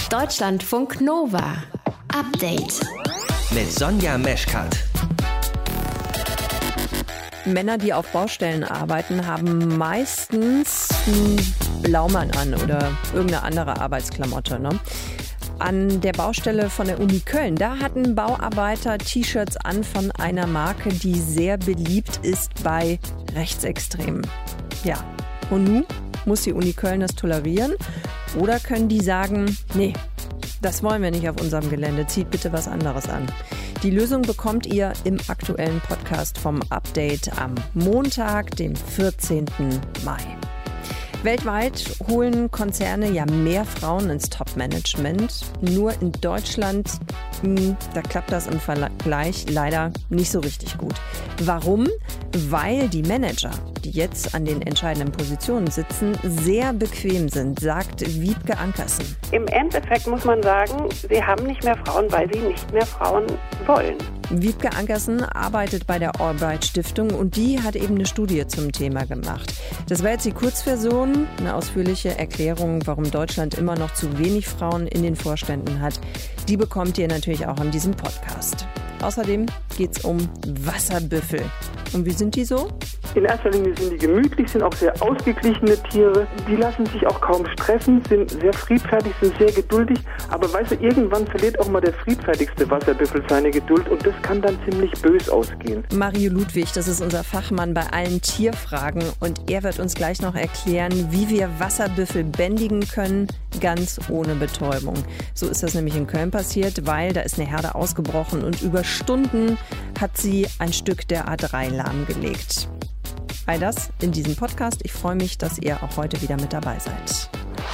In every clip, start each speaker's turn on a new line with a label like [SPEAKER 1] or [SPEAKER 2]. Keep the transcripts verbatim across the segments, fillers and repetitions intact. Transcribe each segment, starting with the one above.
[SPEAKER 1] Deutschlandfunk Nova. Update.
[SPEAKER 2] Mit Sonja Meschkat.
[SPEAKER 3] Männer, die auf Baustellen arbeiten, haben meistens einen Blaumann an oder irgendeine andere Arbeitsklamotte, ne? An der Baustelle von der Uni Köln, da hatten Bauarbeiter T-Shirts an von einer Marke, die sehr beliebt ist bei Rechtsextremen. Ja, und nun muss die Uni Köln das tolerieren? Oder können die sagen, nee, das wollen wir nicht auf unserem Gelände, zieht bitte was anderes an. Die Lösung bekommt ihr im aktuellen Podcast vom Update am Montag, dem vierzehnten Mai. Weltweit holen Konzerne ja mehr Frauen ins Top-Management. Nur in Deutschland, mh, da klappt das im Vergleich leider nicht so richtig gut. Warum? Weil die Manager, die jetzt an den entscheidenden Positionen sitzen, sehr bequem sind, sagt Wiebke Ankersen.
[SPEAKER 4] Im Endeffekt muss man sagen, sie haben nicht mehr Frauen, weil sie nicht mehr Frauen wollen.
[SPEAKER 3] Wiebke Ankersen arbeitet bei der Albright Stiftung und die hat eben eine Studie zum Thema gemacht. Das war jetzt die Kurzversion, eine ausführliche Erklärung, warum Deutschland immer noch zu wenig Frauen in den Vorständen hat. Die bekommt ihr natürlich auch in diesem Podcast. Außerdem geht es um Wasserbüffel. Und wie sind die so?
[SPEAKER 5] In erster Linie sind die gemütlich, sind auch sehr ausgeglichene Tiere. Die lassen sich auch kaum stressen, sind sehr friedfertig, sind sehr geduldig. Aber weißt du, irgendwann verliert auch mal der friedfertigste Wasserbüffel seine Geduld und das kann dann ziemlich bös ausgehen.
[SPEAKER 3] Mario Ludwig, das ist unser Fachmann bei allen Tierfragen und er wird uns gleich noch erklären, wie wir Wasserbüffel bändigen können, ganz ohne Betäubung. So ist das nämlich in Köln passiert, weil da ist eine Herde ausgebrochen und über Stunden hat sie ein Stück der A drei lahmgelegt. All das in diesem Podcast. Ich freue mich, dass ihr auch heute wieder mit dabei seid.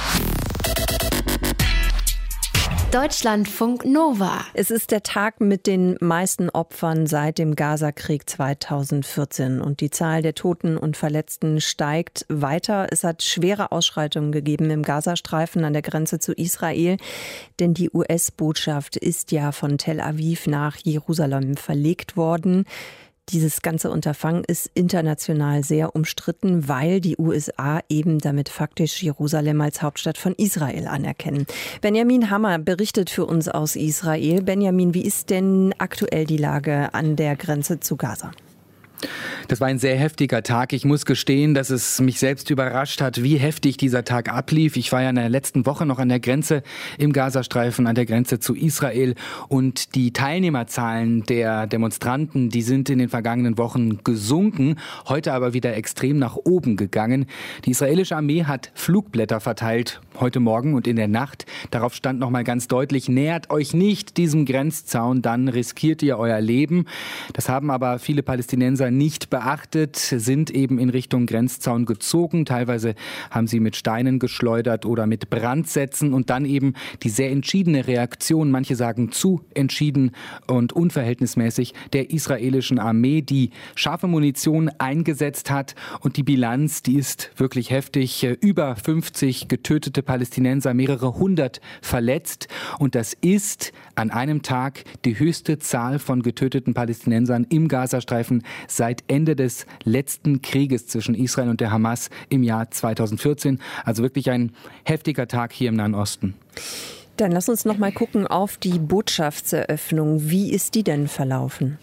[SPEAKER 1] Deutschlandfunk Nova.
[SPEAKER 3] Es ist der Tag mit den meisten Opfern seit dem Gaza-Krieg zweitausendvierzehn. Und die Zahl der Toten und Verletzten steigt weiter. Es hat schwere Ausschreitungen gegeben im Gazastreifen an der Grenze zu Israel. Denn die U S-Botschaft ist ja von Tel Aviv nach Jerusalem verlegt worden. Dieses ganze Unterfangen ist international sehr umstritten, weil die U S A eben damit faktisch Jerusalem als Hauptstadt von Israel anerkennen. Benjamin Hammer berichtet für uns aus Israel. Benjamin, wie ist denn aktuell die Lage an der Grenze zu Gaza?
[SPEAKER 6] Das war ein sehr heftiger Tag. Ich muss gestehen, dass es mich selbst überrascht hat, wie heftig dieser Tag ablief. Ich war ja in der letzten Woche noch an der Grenze im Gazastreifen, an der Grenze zu Israel. Und die Teilnehmerzahlen der Demonstranten, die sind in den vergangenen Wochen gesunken, heute aber wieder extrem nach oben gegangen. Die israelische Armee hat Flugblätter verteilt heute Morgen und in der Nacht. Darauf stand nochmal ganz deutlich, nähert euch nicht diesem Grenzzaun, dann riskiert ihr euer Leben. Das haben aber viele Palästinenser nicht beachtet, sind eben in Richtung Grenzzaun gezogen. Teilweise haben sie mit Steinen geschleudert oder mit Brandsätzen und dann eben die sehr entschiedene Reaktion, manche sagen zu entschieden und unverhältnismäßig, der israelischen Armee, die scharfe Munition eingesetzt hat. Und die Bilanz, die ist wirklich heftig. Über fünfzig getötete Palästinenser, mehrere hundert verletzt. Und das ist an einem Tag die höchste Zahl von getöteten Palästinensern im Gazastreifen seit Ende des letzten Krieges zwischen Israel und der Hamas im Jahr zweitausendvierzehn. Also wirklich ein heftiger Tag hier im Nahen Osten.
[SPEAKER 3] Dann lass uns noch mal gucken auf die Botschaftseröffnung. Wie ist die denn verlaufen?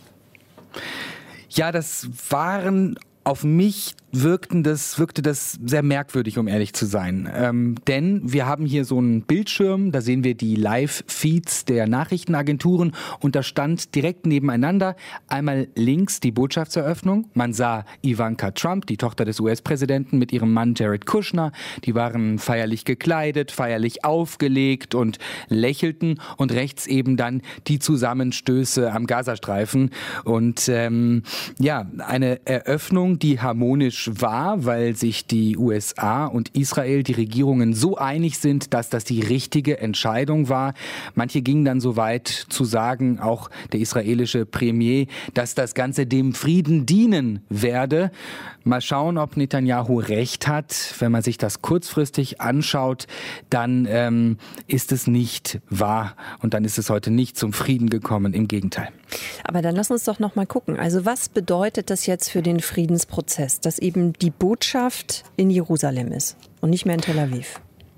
[SPEAKER 6] Ja, das waren auf mich wirkten das, wirkte das sehr merkwürdig, um ehrlich zu sein. Ähm, denn wir haben hier so einen Bildschirm, da sehen wir die Live-Feeds der Nachrichtenagenturen und da stand direkt nebeneinander einmal links die Botschaftseröffnung. Man sah Ivanka Trump, die Tochter des U S-Präsidenten, mit ihrem Mann Jared Kushner. Die waren feierlich gekleidet, feierlich aufgelegt und lächelten. Und rechts eben dann die Zusammenstöße am Gazastreifen. Und ähm, ja, eine Eröffnung, die harmonisch war, weil sich die U S A und Israel, die Regierungen so einig sind, dass das die richtige Entscheidung war. Manche gingen dann so weit zu sagen, auch der israelische Premier, dass das Ganze dem Frieden dienen werde. Mal schauen, ob Netanyahu recht hat. Wenn man sich das kurzfristig anschaut, dann ähm, ist es nicht wahr und dann ist es heute nicht zum Frieden gekommen. Im Gegenteil.
[SPEAKER 3] Aber dann lass uns doch noch mal gucken. Also was bedeutet das jetzt für den Friedensprozess, dass eben die Botschaft in Jerusalem ist und nicht mehr in Tel Aviv?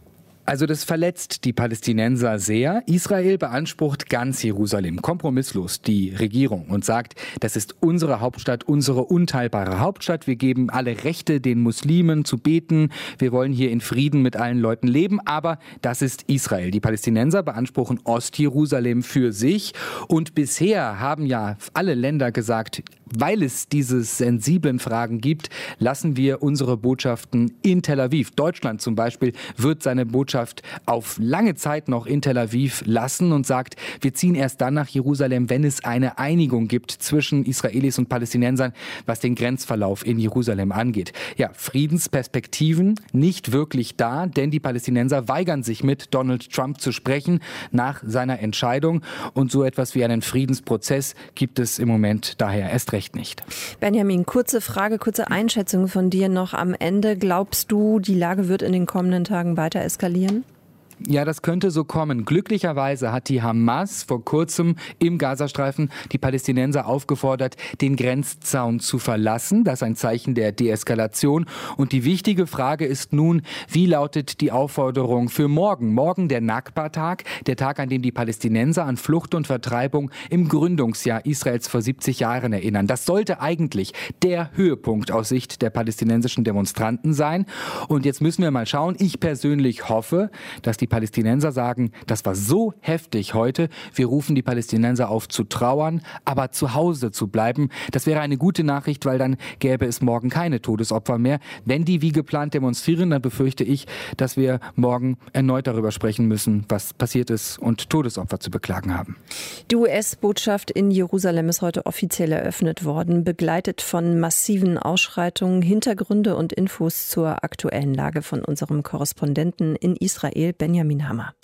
[SPEAKER 6] Also das verletzt die Palästinenser sehr. Israel beansprucht ganz Jerusalem, kompromisslos die Regierung und sagt, das ist unsere Hauptstadt, unsere unteilbare Hauptstadt. Wir geben alle Rechte den Muslimen zu beten. Wir wollen hier in Frieden mit allen Leuten leben. Aber das ist Israel. Die Palästinenser beanspruchen Ostjerusalem für sich. Und bisher haben ja alle Länder gesagt, weil es diese sensiblen Fragen gibt, lassen wir unsere Botschaften in Tel Aviv. Deutschland zum Beispiel wird seine Botschaft auf lange Zeit noch in Tel Aviv lassen und sagt, wir ziehen erst dann nach Jerusalem, wenn es eine Einigung gibt zwischen Israelis und Palästinensern, was den Grenzverlauf in Jerusalem angeht. Ja, Friedensperspektiven nicht wirklich da, denn die Palästinenser weigern sich mit Donald Trump zu sprechen nach seiner Entscheidung. Und so etwas wie einen Friedensprozess gibt es im Moment daher erst recht nicht.
[SPEAKER 3] Benjamin, kurze Frage, kurze Einschätzung von dir noch am Ende. Glaubst du, die Lage wird in den kommenden Tagen weiter eskalieren?
[SPEAKER 6] Ja, das könnte so kommen. Glücklicherweise hat die Hamas vor kurzem im Gazastreifen die Palästinenser aufgefordert, den Grenzzaun zu verlassen. Das ist ein Zeichen der Deeskalation. Und die wichtige Frage ist nun, wie lautet die Aufforderung für morgen? Morgen der Nakba-Tag, der Tag, an dem die Palästinenser an Flucht und Vertreibung im Gründungsjahr Israels vor siebzig Jahren erinnern. Das sollte eigentlich der Höhepunkt aus Sicht der palästinensischen Demonstranten sein. Und jetzt müssen wir mal schauen. Ich persönlich hoffe, dass die Palästinenser sagen, das war so heftig heute, wir rufen die Palästinenser auf zu trauern, aber zu Hause zu bleiben. Das wäre eine gute Nachricht, weil dann gäbe es morgen keine Todesopfer mehr. Wenn die wie geplant demonstrieren, dann befürchte ich, dass wir morgen erneut darüber sprechen müssen, was passiert ist und Todesopfer zu beklagen haben.
[SPEAKER 3] Die U S-Botschaft in Jerusalem ist heute offiziell eröffnet worden, begleitet von massiven Ausschreitungen. Hintergründe und Infos zur aktuellen Lage von unserem Korrespondenten in Israel, Benjamin Hammer.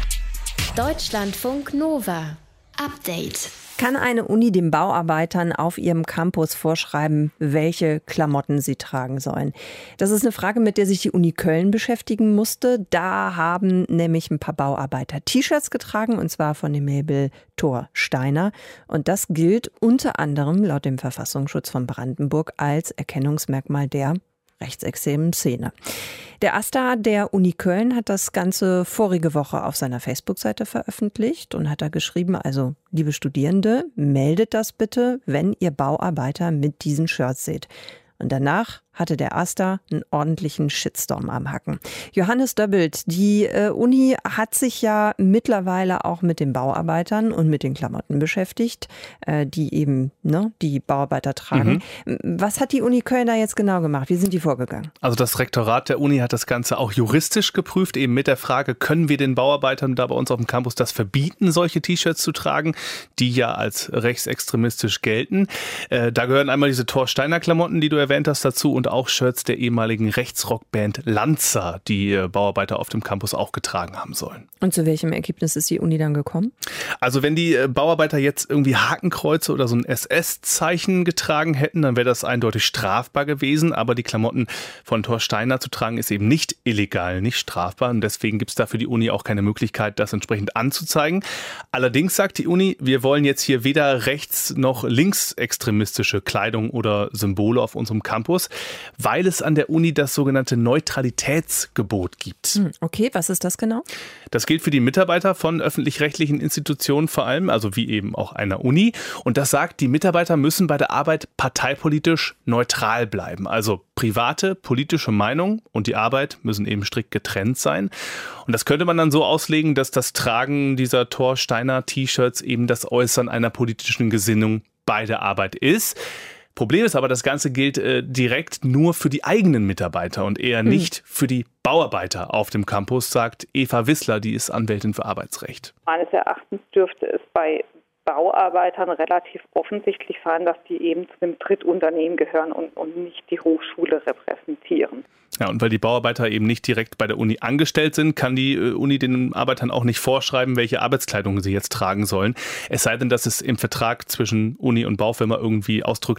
[SPEAKER 1] Deutschlandfunk Nova. Update.
[SPEAKER 3] Kann eine Uni den Bauarbeitern auf ihrem Campus vorschreiben, welche Klamotten sie tragen sollen? Das ist eine Frage, mit der sich die Uni Köln beschäftigen musste. Da haben nämlich ein paar Bauarbeiter T-Shirts getragen, und zwar von dem Label Thor Steiner. Und das gilt unter anderem laut dem Verfassungsschutz von Brandenburg als Erkennungsmerkmal der rechtsextremen Szene. Der AStA der Uni Köln hat das Ganze vorige Woche auf seiner Facebook-Seite veröffentlicht und hat da geschrieben, also liebe Studierende, meldet das bitte, wenn ihr Bauarbeiter mit diesen Shirts seht. Und danach hatte der AStA einen ordentlichen Shitstorm am Hacken. Johannes Döbbelt, die äh, Uni hat sich ja mittlerweile auch mit den Bauarbeitern und mit den Klamotten beschäftigt, äh, die eben ne, die Bauarbeiter tragen. Mhm. Was hat die Uni Köln da jetzt genau gemacht? Wie sind die vorgegangen?
[SPEAKER 7] Also das Rektorat der Uni hat das Ganze auch juristisch geprüft, eben mit der Frage, können wir den Bauarbeitern da bei uns auf dem Campus das verbieten, solche T-Shirts zu tragen, die ja als rechtsextremistisch gelten. Äh, da gehören einmal diese Thor Steiner Klamotten, die du erwähnt hast, dazu, und auch Shirts der ehemaligen Rechtsrockband Lanza, die Bauarbeiter auf dem Campus auch getragen haben sollen.
[SPEAKER 3] Und zu welchem Ergebnis ist die Uni dann gekommen?
[SPEAKER 7] Also wenn die Bauarbeiter jetzt irgendwie Hakenkreuze oder so ein S S-Zeichen getragen hätten, dann wäre das eindeutig strafbar gewesen. Aber die Klamotten von Thor Steiner zu tragen ist eben nicht illegal, nicht strafbar. Und deswegen gibt es da für die Uni auch keine Möglichkeit, das entsprechend anzuzeigen. Allerdings sagt die Uni, wir wollen jetzt hier weder rechts- noch linksextremistische Kleidung oder Symbole auf unserem Campus, weil es an der Uni das sogenannte Neutralitätsgebot gibt.
[SPEAKER 3] Okay, was ist das genau?
[SPEAKER 7] Das gilt für die Mitarbeiter von öffentlich-rechtlichen Institutionen vor allem, also wie eben auch einer Uni. Und das sagt, die Mitarbeiter müssen bei der Arbeit parteipolitisch neutral bleiben. Also private, politische Meinung und die Arbeit müssen eben strikt getrennt sein. Und das könnte man dann so auslegen, dass das Tragen dieser Thor Steiner T-Shirts eben das Äußern einer politischen Gesinnung bei der Arbeit ist. Problem ist aber, das Ganze gilt äh, direkt nur für die eigenen Mitarbeiter und eher nicht mhm. für die Bauarbeiter auf dem Campus, sagt Eva Wissler, die ist Anwältin für Arbeitsrecht.
[SPEAKER 4] Meines Erachtens dürfte es bei Bauarbeitern relativ offensichtlich sein, dass die eben zu dem Drittunternehmen gehören und, und nicht die Hochschule repräsentieren.
[SPEAKER 7] Ja, und weil die Bauarbeiter eben nicht direkt bei der Uni angestellt sind, kann die Uni den Arbeitern auch nicht vorschreiben, welche Arbeitskleidung sie jetzt tragen sollen. Es sei denn, dass es im Vertrag zwischen Uni und Baufirma irgendwie ausdrücklich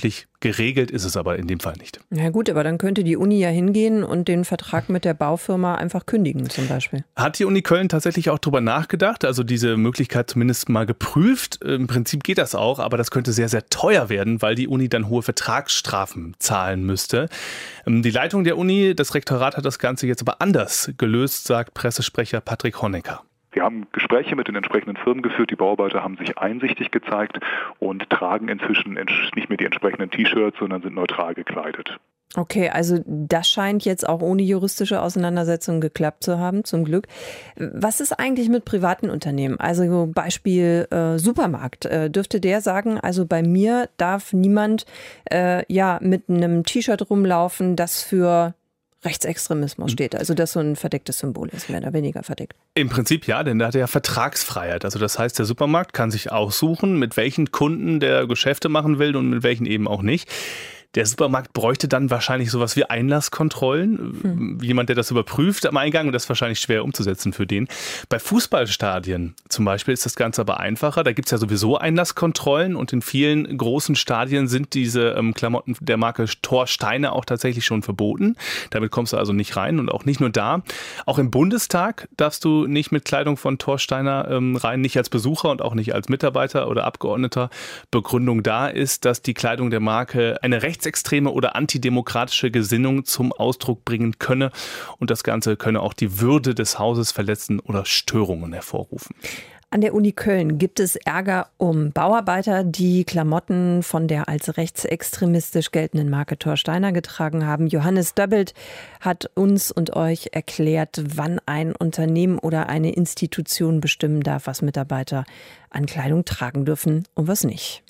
[SPEAKER 7] Geregelt ist es aber in dem Fall nicht.
[SPEAKER 3] Na gut, aber dann könnte die Uni ja hingehen und den Vertrag mit der Baufirma einfach kündigen zum Beispiel.
[SPEAKER 7] Hat die Uni Köln tatsächlich auch drüber nachgedacht, also diese Möglichkeit zumindest mal geprüft. Im Prinzip geht das auch, aber das könnte sehr, sehr teuer werden, weil die Uni dann hohe Vertragsstrafen zahlen müsste. Die Leitung der Uni, das Rektorat hat das Ganze jetzt aber anders gelöst, sagt Pressesprecher Patrick Honecker.
[SPEAKER 8] Wir haben Gespräche mit den entsprechenden Firmen geführt. Die Bauarbeiter haben sich einsichtig gezeigt und tragen inzwischen nicht mehr die entsprechenden T-Shirts, sondern sind neutral gekleidet.
[SPEAKER 3] Okay, also das scheint jetzt auch ohne juristische Auseinandersetzung geklappt zu haben, zum Glück. Was ist eigentlich mit privaten Unternehmen? Also Beispiel äh, Supermarkt. Äh, dürfte der sagen, also bei mir darf niemand äh, ja mit einem T-Shirt rumlaufen, das für Rechtsextremismus steht, also das so ein verdecktes Symbol ist, mehr oder weniger verdeckt.
[SPEAKER 7] Im Prinzip ja, denn da hat er ja Vertragsfreiheit. Also das heißt, der Supermarkt kann sich aussuchen, mit welchen Kunden der Geschäfte machen will und mit welchen eben auch nicht. Der Supermarkt bräuchte dann wahrscheinlich sowas wie Einlasskontrollen. Hm. Jemand, der das überprüft am Eingang, und das ist wahrscheinlich schwer umzusetzen für den. Bei Fußballstadien zum Beispiel ist das Ganze aber einfacher. Da gibt es ja sowieso Einlasskontrollen und in vielen großen Stadien sind diese ähm, Klamotten der Marke Thor Steiner auch tatsächlich schon verboten. Damit kommst du also nicht rein und auch nicht nur da. Auch im Bundestag darfst du nicht mit Kleidung von Thor Steiner ähm, rein, nicht als Besucher und auch nicht als Mitarbeiter oder Abgeordneter. Begründung da ist, dass die Kleidung der Marke eine Rechts rechtsextreme oder antidemokratische Gesinnung zum Ausdruck bringen könne und das Ganze könne auch die Würde des Hauses verletzen oder Störungen hervorrufen.
[SPEAKER 3] An der Uni Köln gibt es Ärger um Bauarbeiter, die Klamotten von der als rechtsextremistisch geltenden Marke Thor Steiner getragen haben. Johannes Döbbelt hat uns und euch erklärt, wann ein Unternehmen oder eine Institution bestimmen darf, was Mitarbeiter an Kleidung tragen dürfen und was nicht.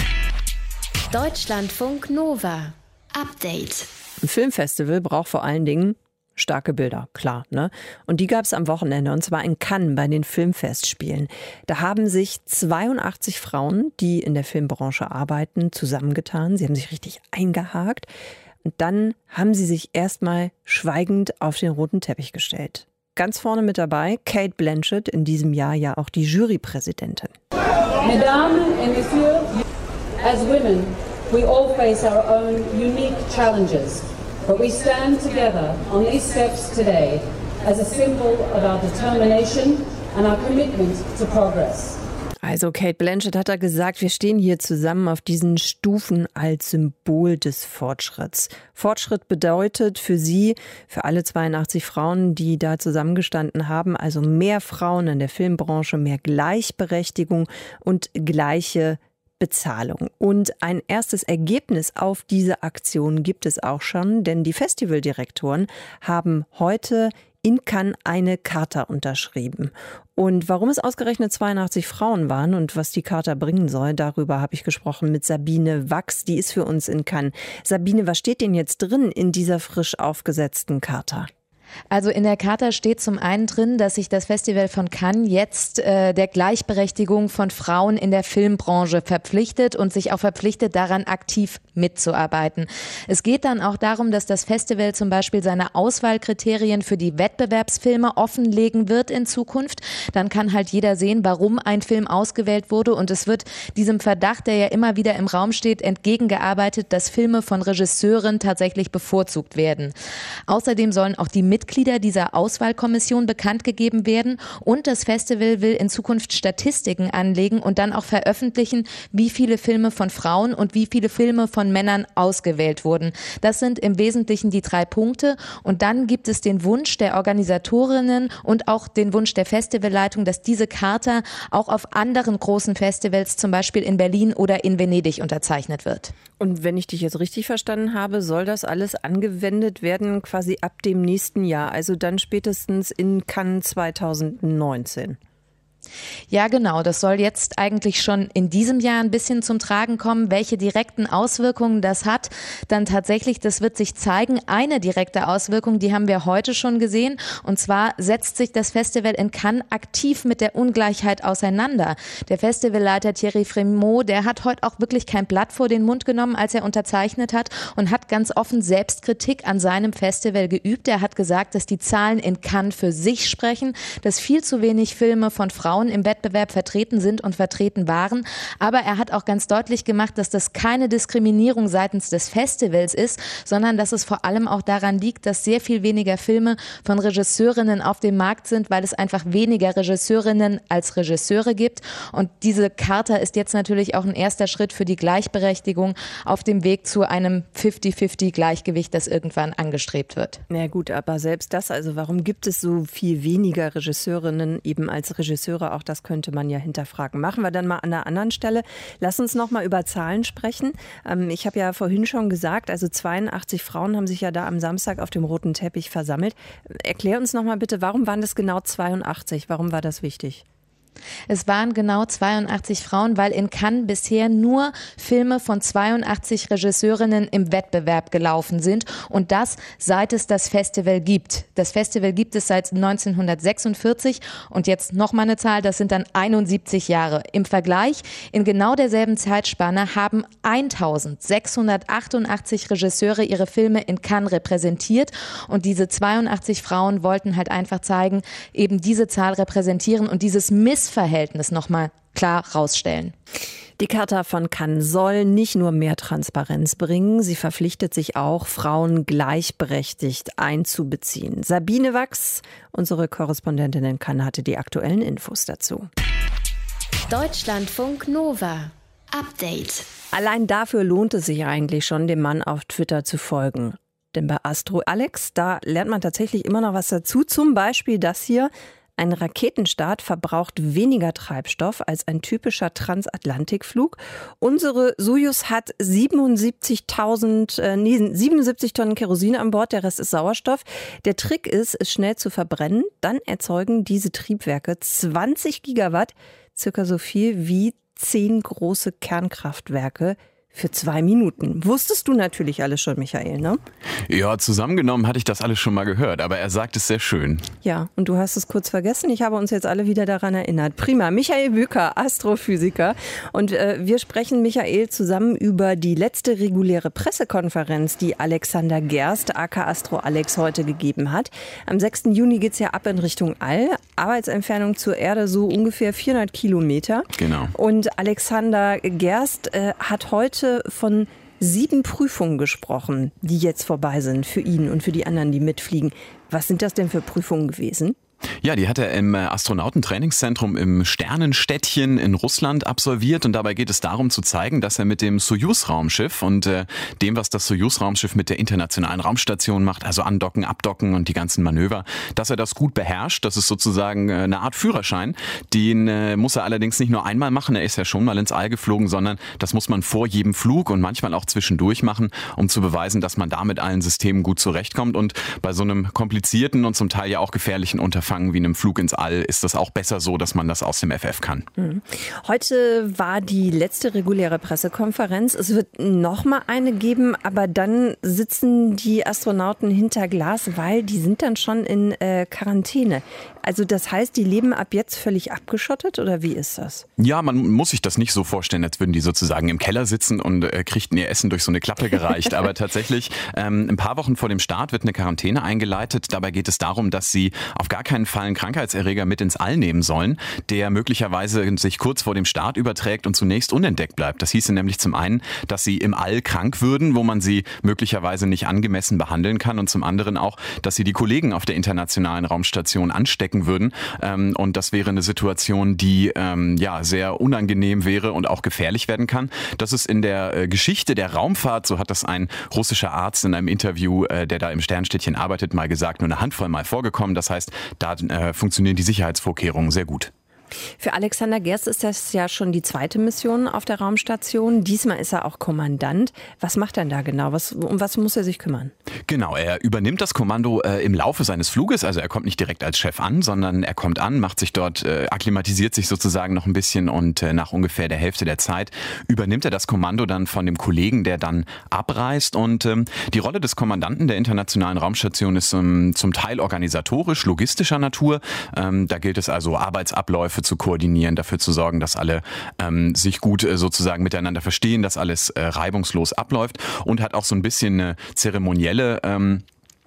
[SPEAKER 1] Deutschlandfunk Nova. Update.
[SPEAKER 3] Ein Filmfestival braucht vor allen Dingen starke Bilder, klar, ne? Und die gab es am Wochenende, und zwar in Cannes bei den Filmfestspielen. Da haben sich zweiundachtzig Frauen, die in der Filmbranche arbeiten, zusammengetan. Sie haben sich richtig eingehakt. Und dann haben sie sich erstmal schweigend auf den roten Teppich gestellt. Ganz vorne mit dabei Cate Blanchett, in diesem Jahr ja auch die Jurypräsidentin.
[SPEAKER 9] Mesdames et Messieurs, as women, we all face our own unique challenges. But we stand together on these steps today as a symbol of our determination and our commitment to progress.
[SPEAKER 3] Also Cate Blanchett hat da gesagt, wir stehen hier zusammen auf diesen Stufen als Symbol des Fortschritts. Fortschritt bedeutet für sie, für alle zweiundachtzig Frauen, die da zusammengestanden haben, also mehr Frauen in der Filmbranche, mehr Gleichberechtigung und gleiche Bezahlung. Und ein erstes Ergebnis auf diese Aktion gibt es auch schon, denn die Festivaldirektoren haben heute in Cannes eine Charta unterschrieben. Und warum es ausgerechnet zweiundachtzig Frauen waren und was die Charta bringen soll, darüber habe ich gesprochen mit Sabine Wachs, die ist für uns in Cannes. Sabine, was steht denn jetzt drin in dieser frisch aufgesetzten Charta?
[SPEAKER 10] Also in der Charta steht zum einen drin, dass sich das Festival von Cannes jetzt äh, der Gleichberechtigung von Frauen in der Filmbranche verpflichtet und sich auch verpflichtet, daran aktiv mitzuarbeiten. Es geht dann auch darum, dass das Festival zum Beispiel seine Auswahlkriterien für die Wettbewerbsfilme offenlegen wird in Zukunft. Dann kann halt jeder sehen, warum ein Film ausgewählt wurde, und es wird diesem Verdacht, der ja immer wieder im Raum steht, entgegengearbeitet, dass Filme von Regisseuren tatsächlich bevorzugt werden. Außerdem sollen auch die Mitglieder Mitglieder dieser Auswahlkommission bekannt gegeben werden, und das Festival will in Zukunft Statistiken anlegen und dann auch veröffentlichen, wie viele Filme von Frauen und wie viele Filme von Männern ausgewählt wurden. Das sind im Wesentlichen die drei Punkte, und dann gibt es den Wunsch der Organisatorinnen und auch den Wunsch der Festivalleitung, dass diese Charta auch auf anderen großen Festivals, zum Beispiel in Berlin oder in Venedig, unterzeichnet wird.
[SPEAKER 3] Und wenn ich dich jetzt richtig verstanden habe, soll das alles angewendet werden quasi ab dem nächsten Jahr, also dann spätestens in Cannes zweitausendneunzehn.
[SPEAKER 10] Ja, genau. Das soll jetzt eigentlich schon in diesem Jahr ein bisschen zum Tragen kommen. Welche direkten Auswirkungen das hat, dann tatsächlich, das wird sich zeigen. Eine direkte Auswirkung, die haben wir heute schon gesehen. Und zwar setzt sich das Festival in Cannes aktiv mit der Ungleichheit auseinander. Der Festivalleiter Thierry Frémaux, der hat heute auch wirklich kein Blatt vor den Mund genommen, als er unterzeichnet hat, und hat ganz offen Selbstkritik an seinem Festival geübt. Er hat gesagt, dass die Zahlen in Cannes für sich sprechen, dass viel zu wenig Filme von Frauen im Wettbewerb vertreten sind und vertreten waren. Aber er hat auch ganz deutlich gemacht, dass das keine Diskriminierung seitens des Festivals ist, sondern dass es vor allem auch daran liegt, dass sehr viel weniger Filme von Regisseurinnen auf dem Markt sind, weil es einfach weniger Regisseurinnen als Regisseure gibt. Und diese Charta ist jetzt natürlich auch ein erster Schritt für die Gleichberechtigung auf dem Weg zu einem fünfzig fünfzig Gleichgewicht, das irgendwann angestrebt wird.
[SPEAKER 3] Na gut, aber selbst das, also warum gibt es so viel weniger Regisseurinnen eben als Regisseure? Auch das könnte man ja hinterfragen. Machen wir dann mal an einer anderen Stelle. Lass uns noch mal über Zahlen sprechen. Ähm, ich habe ja vorhin schon gesagt, also zweiundachtzig Frauen haben sich ja da am Samstag auf dem roten Teppich versammelt. Erklär uns noch mal bitte, warum waren das genau zweiundachtzig? Warum war das wichtig?
[SPEAKER 10] Es waren genau zweiundachtzig Frauen, weil in Cannes bisher nur Filme von zweiundachtzig Regisseurinnen im Wettbewerb gelaufen sind und das seit es das Festival gibt. Das Festival gibt es seit neunzehnhundertsechsundvierzig und jetzt nochmal eine Zahl, das sind dann einundsiebzig Jahre. Im Vergleich, in genau derselben Zeitspanne haben eintausendsechshundertachtundachtzig Regisseure ihre Filme in Cannes repräsentiert und diese zweiundachtzig Frauen wollten halt einfach zeigen, eben diese Zahl repräsentieren und dieses Miss Verhältnis nochmal klar rausstellen.
[SPEAKER 3] Die Charta von Cannes soll nicht nur mehr Transparenz bringen, sie verpflichtet sich auch, Frauen gleichberechtigt einzubeziehen. Sabine Wachs, unsere Korrespondentin in Cannes, hatte die aktuellen Infos dazu.
[SPEAKER 1] Deutschlandfunk Nova. Update.
[SPEAKER 3] Allein dafür lohnt es sich eigentlich schon, dem Mann auf Twitter zu folgen. Denn bei Astro Alex, da lernt man tatsächlich immer noch was dazu. Zum Beispiel das hier. Ein Raketenstart verbraucht weniger Treibstoff als ein typischer Transatlantikflug. Unsere Sojus hat siebenundsiebzigtausend, äh, nee, siebenundsiebzig Tonnen Kerosin an Bord, der Rest ist Sauerstoff. Der Trick ist, es schnell zu verbrennen. Dann erzeugen diese Triebwerke zwanzig Gigawatt, circa so viel wie zehn große Kernkraftwerke. Für zwei Minuten. Wusstest du natürlich alles schon, Michael, ne?
[SPEAKER 11] Ja, zusammengenommen hatte ich das alles schon mal gehört, aber er sagt es sehr schön.
[SPEAKER 3] Ja, und du hast es kurz vergessen. Ich habe uns jetzt alle wieder daran erinnert. Prima. Michael Bücker, Astrophysiker. Und äh, wir sprechen, Michael, zusammen über die letzte reguläre Pressekonferenz, die Alexander Gerst, aka Astro Alex, heute gegeben hat. Am sechsten Juni geht's ja ab in Richtung All. Arbeitsentfernung zur Erde so ungefähr vierhundert Kilometer.
[SPEAKER 11] Genau.
[SPEAKER 3] Und Alexander Gerst äh, hat heute von sieben Prüfungen gesprochen, die jetzt vorbei sind für ihn und für die anderen, die mitfliegen. Was sind das denn für Prüfungen gewesen?
[SPEAKER 11] Ja, die hat er im Astronautentrainingszentrum im Sternenstädtchen in Russland absolviert und dabei geht es darum zu zeigen, dass er mit dem Sojus-Raumschiff und äh, dem, was das Sojus-Raumschiff mit der internationalen Raumstation macht, also andocken, abdocken und die ganzen Manöver, dass er das gut beherrscht. Das ist sozusagen äh, eine Art Führerschein. Den äh, muss er allerdings nicht nur einmal machen, er ist ja schon mal ins All geflogen, sondern das muss man vor jedem Flug und manchmal auch zwischendurch machen, um zu beweisen, dass man da mit allen Systemen gut zurechtkommt. Und bei so einem komplizierten und zum Teil ja auch gefährlichen Unterfangen wie einem Flug ins All ist das auch besser so, dass man das aus dem F F kann.
[SPEAKER 3] Heute war die letzte reguläre Pressekonferenz. Es wird noch mal eine geben, aber dann sitzen die Astronauten hinter Glas, weil die sind dann schon in äh, Quarantäne. Also das heißt, die leben ab jetzt völlig abgeschottet oder wie ist das?
[SPEAKER 11] Ja, man muss sich das nicht so vorstellen, als würden die sozusagen im Keller sitzen und äh, kriegten ihr Essen durch so eine Klappe gereicht. Aber tatsächlich, ähm, ein paar Wochen vor dem Start wird eine Quarantäne eingeleitet. Dabei geht es darum, dass sie auf gar keinen Fall einen Krankheitserreger mit ins All nehmen sollen, der möglicherweise sich kurz vor dem Start überträgt und zunächst unentdeckt bleibt. Das hieße nämlich zum einen, dass sie im All krank würden, wo man sie möglicherweise nicht angemessen behandeln kann und zum anderen auch, dass sie die Kollegen auf der internationalen Raumstation anstecken würden. Und das wäre eine Situation, die ja sehr unangenehm wäre und auch gefährlich werden kann. Das ist in der Geschichte der Raumfahrt, so hat das ein russischer Arzt in einem Interview, der da im Sternstädtchen arbeitet, mal gesagt, nur eine Handvoll Mal vorgekommen. Das heißt, da äh, funktionieren die Sicherheitsvorkehrungen sehr gut.
[SPEAKER 3] Für Alexander Gerst ist das ja schon die zweite Mission auf der Raumstation. Diesmal ist er auch Kommandant. Was macht er denn da genau? Was, um was muss er sich kümmern?
[SPEAKER 11] Genau, er übernimmt das Kommando äh, im Laufe seines Fluges. Also er kommt nicht direkt als Chef an, sondern er kommt an, macht sich dort, äh, akklimatisiert sich sozusagen noch ein bisschen und äh, nach ungefähr der Hälfte der Zeit übernimmt er das Kommando dann von dem Kollegen, der dann abreist. Und ähm, die Rolle des Kommandanten der Internationalen Raumstation ist ähm, zum Teil organisatorisch, logistischer Natur. Ähm, da gilt es also, Arbeitsabläufe zu koordinieren, dafür zu sorgen, dass alle ähm, sich gut äh, sozusagen miteinander verstehen, dass alles äh, reibungslos abläuft und hat auch so ein bisschen eine zeremonielle ähm,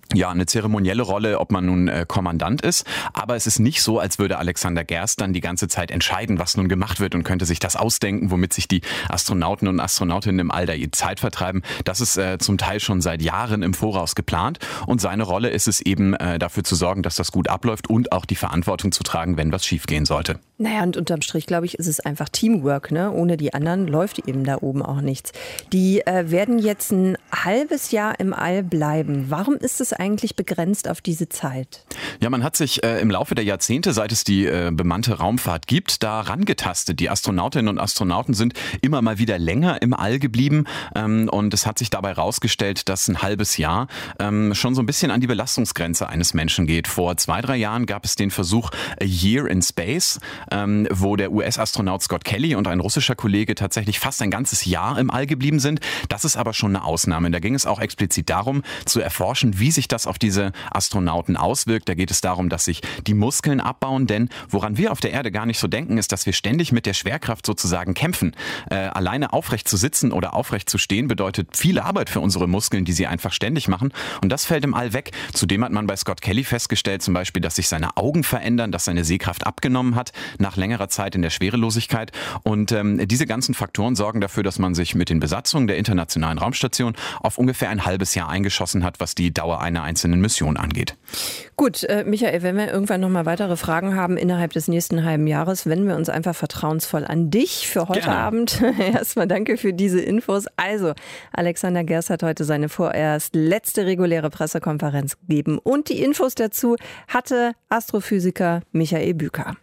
[SPEAKER 11] ja, eine zeremonielle Rolle, ob man nun äh, Kommandant ist. Aber es ist nicht so, als würde Alexander Gerst dann die ganze Zeit entscheiden, was nun gemacht wird und könnte sich das ausdenken, womit sich die Astronauten und Astronautinnen im All da ihre Zeit vertreiben. Das ist äh, zum Teil schon seit Jahren im Voraus geplant. Und seine Rolle ist es eben, äh, dafür zu sorgen, dass das gut abläuft und auch die Verantwortung zu tragen, wenn was schiefgehen sollte.
[SPEAKER 3] Naja, und unterm Strich, glaube ich, ist es einfach Teamwork, ne? Ohne die anderen läuft eben da oben auch nichts. Die äh, werden jetzt ein halbes Jahr im All bleiben. Warum ist es eigentlich begrenzt auf diese Zeit?
[SPEAKER 11] Ja, man hat sich äh, im Laufe der Jahrzehnte, seit es die äh, bemannte Raumfahrt gibt, da rangetastet. Die Astronautinnen und Astronauten sind immer mal wieder länger im All geblieben ähm, und es hat sich dabei herausgestellt, dass ein halbes Jahr ähm, schon so ein bisschen an die Belastungsgrenze eines Menschen geht. Vor zwei, drei Jahren gab es den Versuch A Year in Space, ähm, wo der U S-Astronaut Scott Kelly und ein russischer Kollege tatsächlich fast ein ganzes Jahr im All geblieben sind. Das ist aber schon eine Ausnahme. Da ging es auch explizit darum, zu erforschen, wie sich das auf diese Astronauten auswirkt. Da geht es darum, dass sich die Muskeln abbauen, denn woran wir auf der Erde gar nicht so denken, ist, dass wir ständig mit der Schwerkraft sozusagen kämpfen. Äh, alleine aufrecht zu sitzen oder aufrecht zu stehen bedeutet viel Arbeit für unsere Muskeln, die sie einfach ständig machen. Und das fällt im All weg. Zudem hat man bei Scott Kelly festgestellt, zum Beispiel, dass sich seine Augen verändern, dass seine Sehkraft abgenommen hat nach längerer Zeit in der Schwerelosigkeit. Und ähm, diese ganzen Faktoren sorgen dafür, dass man sich mit den Besatzungen der Internationalen Raumstation auf ungefähr ein halbes Jahr eingeschossen hat, was die Dauer einer einzelnen Mission angeht.
[SPEAKER 3] Gut, äh, Michael, wenn wir irgendwann noch mal weitere Fragen haben innerhalb des nächsten halben Jahres, wenden wir uns einfach vertrauensvoll an dich für heute
[SPEAKER 11] Gerne.
[SPEAKER 3] Abend. Erstmal danke für diese Infos. Also, Alexander Gerst hat heute seine vorerst letzte reguläre Pressekonferenz gegeben und die Infos dazu hatte Astrophysiker Michael Büker.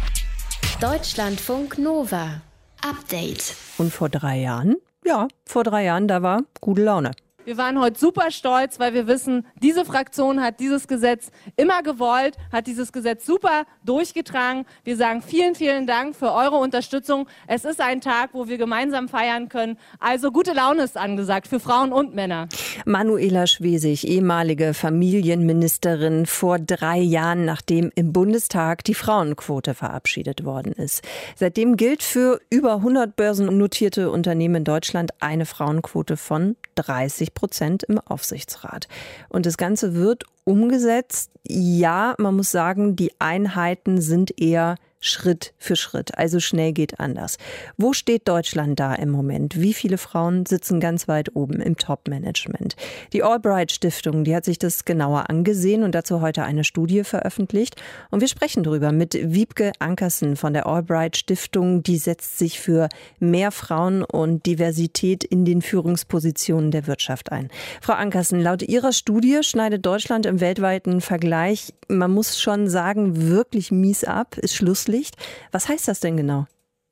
[SPEAKER 1] Deutschlandfunk Nova. Update.
[SPEAKER 3] Und vor drei Jahren? Ja, vor drei Jahren, da war gute Laune.
[SPEAKER 12] Wir waren heute super stolz, weil wir wissen, diese Fraktion hat dieses Gesetz immer gewollt, hat dieses Gesetz super durchgetragen. Wir sagen vielen, vielen Dank für eure Unterstützung. Es ist ein Tag, wo wir gemeinsam feiern können. Also gute Laune ist angesagt für Frauen und Männer.
[SPEAKER 3] Manuela Schwesig, ehemalige Familienministerin, vor drei Jahren, nachdem im Bundestag die Frauenquote verabschiedet worden ist. Seitdem gilt für über hundert börsennotierte Unternehmen in Deutschland eine Frauenquote von dreißig Prozent im Aufsichtsrat. Und das Ganze wird umgesetzt. Ja, man muss sagen, die Einheiten sind eher Schritt für Schritt. Also schnell geht anders. Wo steht Deutschland da im Moment? Wie viele Frauen sitzen ganz weit oben im Top-Management? Die Albright Stiftung, die hat sich das genauer angesehen und dazu heute eine Studie veröffentlicht. Und wir sprechen darüber mit Wiebke Ankersen von der Albright Stiftung. Die setzt sich für mehr Frauen und Diversität in den Führungspositionen der Wirtschaft ein. Frau Ankersen, laut Ihrer Studie schneidet Deutschland im weltweiten Vergleich, man muss schon sagen, wirklich mies ab, ist Schlusslicht. Was heißt das denn genau?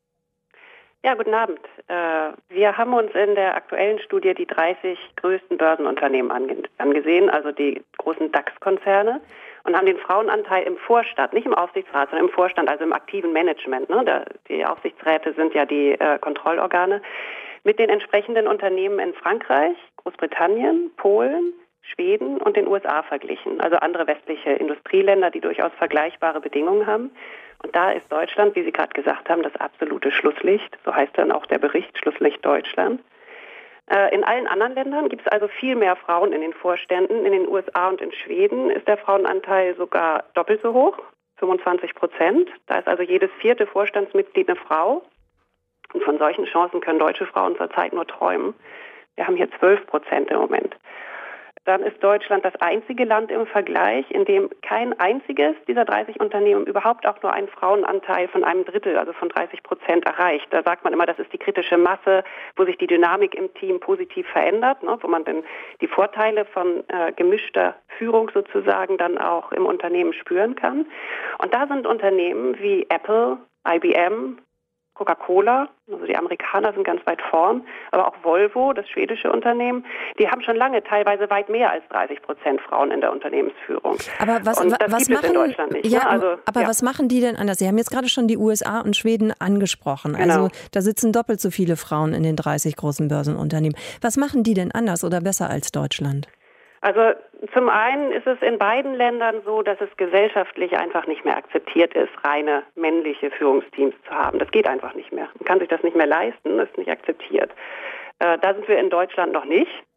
[SPEAKER 13] Ja, guten Abend. Wir haben uns in der aktuellen Studie die dreißig größten Börsenunternehmen angesehen, also die großen DAX-Konzerne, und haben den Frauenanteil im Vorstand, nicht im Aufsichtsrat, sondern im Vorstand, also im aktiven Management, ne? Die Aufsichtsräte sind ja die Kontrollorgane, mit den entsprechenden Unternehmen in Frankreich, Großbritannien, Polen, Schweden und den U S A verglichen, also andere westliche Industrieländer, die durchaus vergleichbare Bedingungen haben. Und da ist Deutschland, wie Sie gerade gesagt haben, das absolute Schlusslicht. So heißt dann auch der Bericht, Schlusslicht Deutschland. Äh, in allen anderen Ländern gibt es also viel mehr Frauen in den Vorständen. In den U S A und in Schweden ist der Frauenanteil sogar doppelt so hoch, fünfundzwanzig Prozent. Da ist also jedes vierte Vorstandsmitglied eine Frau. Und von solchen Chancen können deutsche Frauen zurzeit nur träumen. Wir haben hier zwölf Prozent im Moment. Dann ist Deutschland das einzige Land im Vergleich, in dem kein einziges dieser dreißig Unternehmen überhaupt auch nur einen Frauenanteil von einem Drittel, also von dreißig Prozent erreicht. Da sagt man immer, das ist die kritische Masse, wo sich die Dynamik im Team positiv verändert, ne, wo man dann die Vorteile von äh, gemischter Führung sozusagen dann auch im Unternehmen spüren kann. Und da sind Unternehmen wie Apple, I B M, Coca-Cola, also die Amerikaner sind ganz weit vorn, aber auch Volvo, das schwedische Unternehmen, die haben schon lange teilweise weit mehr als dreißig Prozent Frauen in der Unternehmensführung.
[SPEAKER 3] Aber was,
[SPEAKER 13] und das
[SPEAKER 3] was
[SPEAKER 13] gibt
[SPEAKER 3] machen,
[SPEAKER 13] es in Deutschland nicht.
[SPEAKER 3] Ja,
[SPEAKER 13] ne? also,
[SPEAKER 3] aber
[SPEAKER 13] ja.
[SPEAKER 3] was machen die denn anders? Sie haben jetzt gerade schon die U S A und Schweden angesprochen. Also
[SPEAKER 13] Genau.
[SPEAKER 3] da sitzen doppelt so viele Frauen in den dreißig großen Börsenunternehmen. Was machen die denn anders oder besser als Deutschland?
[SPEAKER 13] Also zum einen ist es in beiden Ländern so, dass es gesellschaftlich einfach nicht mehr akzeptiert ist, reine männliche Führungsteams zu haben. Das geht einfach nicht mehr. Man kann sich das nicht mehr leisten, ist nicht akzeptiert. Äh, da sind wir in Deutschland noch nicht.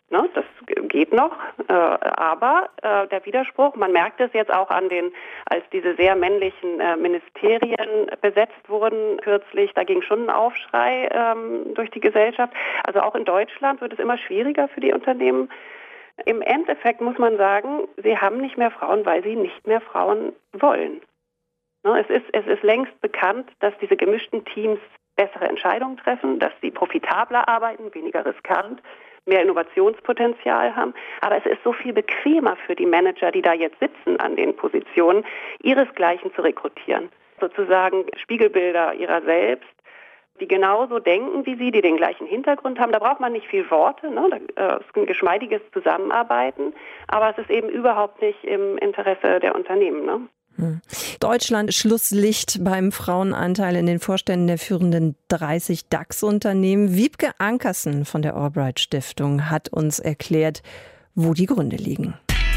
[SPEAKER 13] Ne, das geht noch, äh, aber äh, der Widerspruch, man merkt es jetzt auch an den, als diese sehr männlichen äh, Ministerien besetzt wurden kürzlich, da ging schon ein Aufschrei ähm, durch die Gesellschaft. Also auch in Deutschland wird es immer schwieriger für die Unternehmen. Im Endeffekt muss man sagen, sie haben nicht mehr Frauen, weil sie nicht mehr Frauen wollen. Ne, es ist, es ist längst bekannt, dass diese gemischten Teams bessere Entscheidungen treffen, dass sie profitabler arbeiten, weniger riskant, mehr Innovationspotenzial haben. Aber es ist so viel bequemer für die Manager, die da jetzt sitzen an den Positionen, ihresgleichen zu rekrutieren. Sozusagen Spiegelbilder ihrer selbst, die genauso denken wie sie, die den gleichen Hintergrund haben. Da braucht man nicht viel Worte, ne? Es ist ein geschmeidiges Zusammenarbeiten, aber es ist eben überhaupt nicht im Interesse der Unternehmen, ne?
[SPEAKER 3] Deutschland Schlusslicht beim Frauenanteil in den Vorständen der führenden dreißig DAX-Unternehmen. Wiebke Ankersen von der Albright Stiftung hat uns erklärt, wo die Gründe liegen.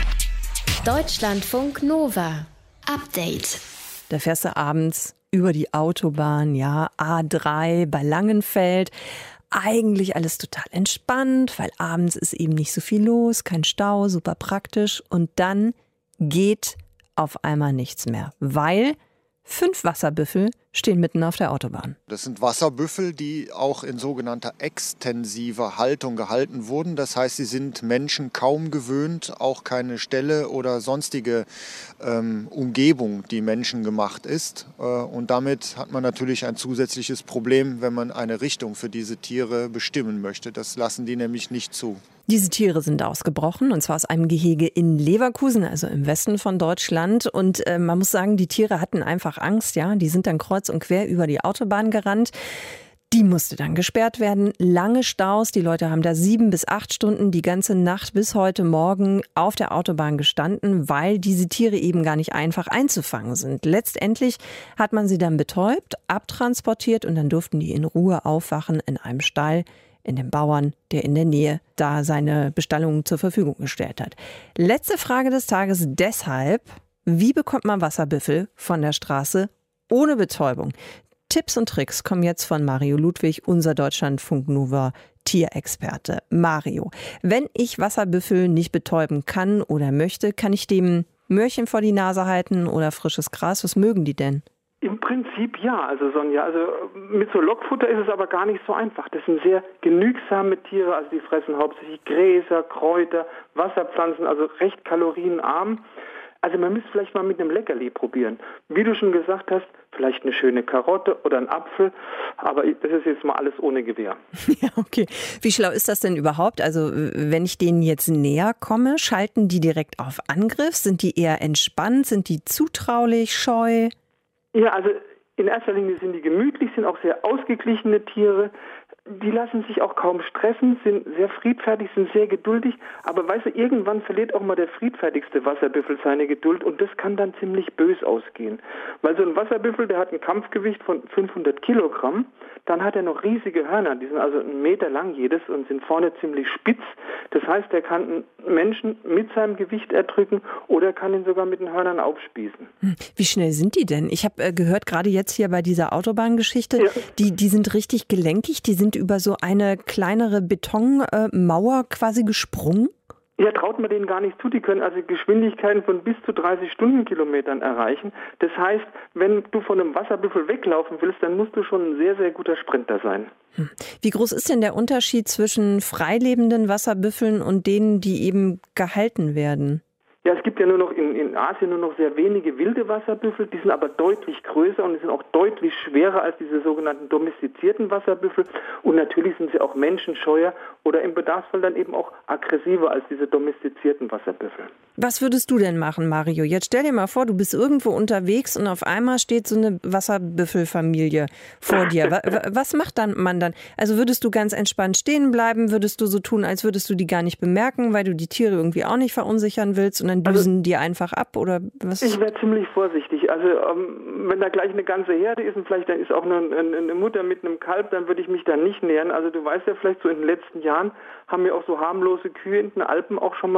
[SPEAKER 1] Deutschlandfunk Nova. Update.
[SPEAKER 3] Da fährst du abends über die Autobahn, ja, A drei bei Langenfeld. Eigentlich alles total entspannt, weil abends ist eben nicht so viel los, kein Stau, super praktisch. Und dann geht auf einmal nichts mehr, weil fünf Wasserbüffel stehen mitten auf der Autobahn.
[SPEAKER 14] Das sind Wasserbüffel, die auch in sogenannter extensiver Haltung gehalten wurden. Das heißt, sie sind Menschen kaum gewöhnt, auch keine Ställe oder sonstige ähm, Umgebung, die menschengemacht ist. Äh, und damit hat man natürlich ein zusätzliches Problem, wenn man eine Richtung für diese Tiere bestimmen möchte. Das lassen die nämlich nicht zu.
[SPEAKER 3] Diese Tiere sind ausgebrochen, und zwar aus einem Gehege in Leverkusen, also im Westen von Deutschland. Und äh, man muss sagen, die Tiere hatten einfach Angst, ja. Die sind dann kreuz und quer über die Autobahn gerannt. Die musste dann gesperrt werden. Lange Staus. Die Leute haben da sieben bis acht Stunden die ganze Nacht bis heute Morgen auf der Autobahn gestanden, weil diese Tiere eben gar nicht einfach einzufangen sind. Letztendlich hat man sie dann betäubt, abtransportiert und dann durften die in Ruhe aufwachen in einem Stall, in dem Bauern, der in der Nähe da seine Bestallungen zur Verfügung gestellt hat. Letzte Frage des Tages deshalb: Wie bekommt man Wasserbüffel von der Straße ohne Betäubung? Tipps und Tricks kommen jetzt von Mario Ludwig, unser Deutschlandfunk Nova Tierexperte. Mario, wenn ich Wasserbüffel nicht betäuben kann oder möchte, kann ich dem Möhrchen vor die Nase halten oder frisches Gras? Was mögen die denn?
[SPEAKER 5] Im Prinzip ja, also Sonja, also mit so Lockfutter ist es aber gar nicht so einfach. Das sind sehr genügsame Tiere, also die fressen hauptsächlich Gräser, Kräuter, Wasserpflanzen, also recht kalorienarm. Also man müsste vielleicht mal mit einem Leckerli probieren. Wie du schon gesagt hast, vielleicht eine schöne Karotte oder ein Apfel, aber das ist jetzt mal alles ohne Gewehr.
[SPEAKER 3] Ja, okay. Wie schlau ist das denn überhaupt? Also wenn ich denen jetzt näher komme, schalten die direkt auf Angriff? Sind die eher entspannt? Sind die zutraulich, scheu?
[SPEAKER 5] Ja, also in erster Linie sind die gemütlich, sind auch sehr ausgeglichene Tiere. Die lassen sich auch kaum stressen, sind sehr friedfertig, sind sehr geduldig. Aber weißt du, irgendwann verliert auch mal der friedfertigste Wasserbüffel seine Geduld und das kann dann ziemlich bös ausgehen. Weil so ein Wasserbüffel, der hat ein Kampfgewicht von fünfhundert Kilogramm, dann hat er noch riesige Hörner, die sind also einen Meter lang jedes und sind vorne ziemlich spitz. Das heißt, er kann einen Menschen mit seinem Gewicht erdrücken oder kann ihn sogar mit den Hörnern aufspießen.
[SPEAKER 3] Wie schnell sind die denn? Ich habe äh, gehört, gerade jetzt hier bei dieser Autobahngeschichte, ja. die, die sind richtig gelenkig, die sind über so eine kleinere Betonmauer äh, quasi gesprungen.
[SPEAKER 5] Ja, traut man denen gar nicht zu. Die können also Geschwindigkeiten von bis zu dreißig Stundenkilometern erreichen. Das heißt, wenn du von einem Wasserbüffel weglaufen willst, dann musst du schon ein sehr, sehr guter Sprinter sein.
[SPEAKER 3] Wie groß ist denn der Unterschied zwischen freilebenden Wasserbüffeln und denen, die eben gehalten werden?
[SPEAKER 5] Ja, es gibt ja nur noch in, in Asien nur noch sehr wenige wilde Wasserbüffel, die sind aber deutlich größer und die sind auch deutlich schwerer als diese sogenannten domestizierten Wasserbüffel und natürlich sind sie auch menschenscheuer oder im Bedarfsfall dann eben auch aggressiver als diese domestizierten Wasserbüffel.
[SPEAKER 3] Was würdest du denn machen, Mario? Jetzt stell dir mal vor, du bist irgendwo unterwegs und auf einmal steht so eine Wasserbüffelfamilie vor dir. Was macht dann man dann? Also würdest du ganz entspannt stehen bleiben? Würdest du so tun, als würdest du die gar nicht bemerken, weil du die Tiere irgendwie auch nicht verunsichern willst und dann düsen also, die einfach ab? Oder was?
[SPEAKER 5] Ich wäre ziemlich vorsichtig. Also ähm, wenn da gleich eine ganze Herde ist und vielleicht dann ist auch eine, eine Mutter mit einem Kalb, dann würde ich mich da nicht nähern. Also du weißt ja vielleicht, so in den letzten Jahren haben ja auch so harmlose Kühe in den Alpen auch schon mal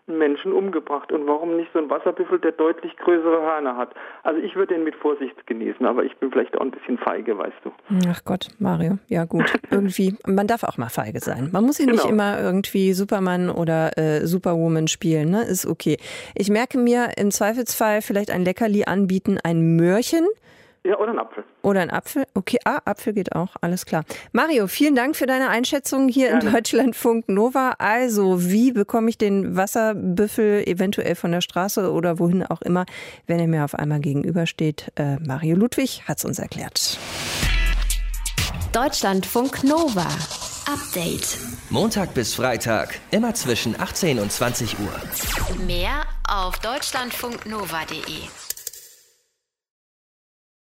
[SPEAKER 5] Menschen umgebracht. Und warum nicht so ein Wasserbüffel, der deutlich größere Hörner hat? Also ich würde den mit Vorsicht genießen, aber ich bin vielleicht auch ein bisschen feige, weißt du.
[SPEAKER 3] Ach Gott, Mario, ja gut. Irgendwie, man darf auch mal feige sein. Man muss ja nicht
[SPEAKER 5] Genau.
[SPEAKER 3] immer irgendwie Superman oder äh, Superwoman spielen, ne? Ist okay. Ich merke mir im Zweifelsfall vielleicht ein Leckerli anbieten, ein Möhrchen.
[SPEAKER 5] Ja, oder ein Apfel.
[SPEAKER 3] Oder ein Apfel. Okay, ah, Apfel geht auch, alles klar. Mario, vielen Dank für deine Einschätzung hier Gerne. in Deutschlandfunk Nova. Also, wie bekomme ich den Wasserbüffel eventuell von der Straße oder wohin auch immer, wenn er mir auf einmal gegenübersteht? Äh, Mario Ludwig hat es uns erklärt.
[SPEAKER 1] Deutschlandfunk Nova. Update.
[SPEAKER 2] Montag bis Freitag, immer zwischen achtzehn und zwanzig Uhr.
[SPEAKER 1] Mehr auf deutschlandfunknova punkt de.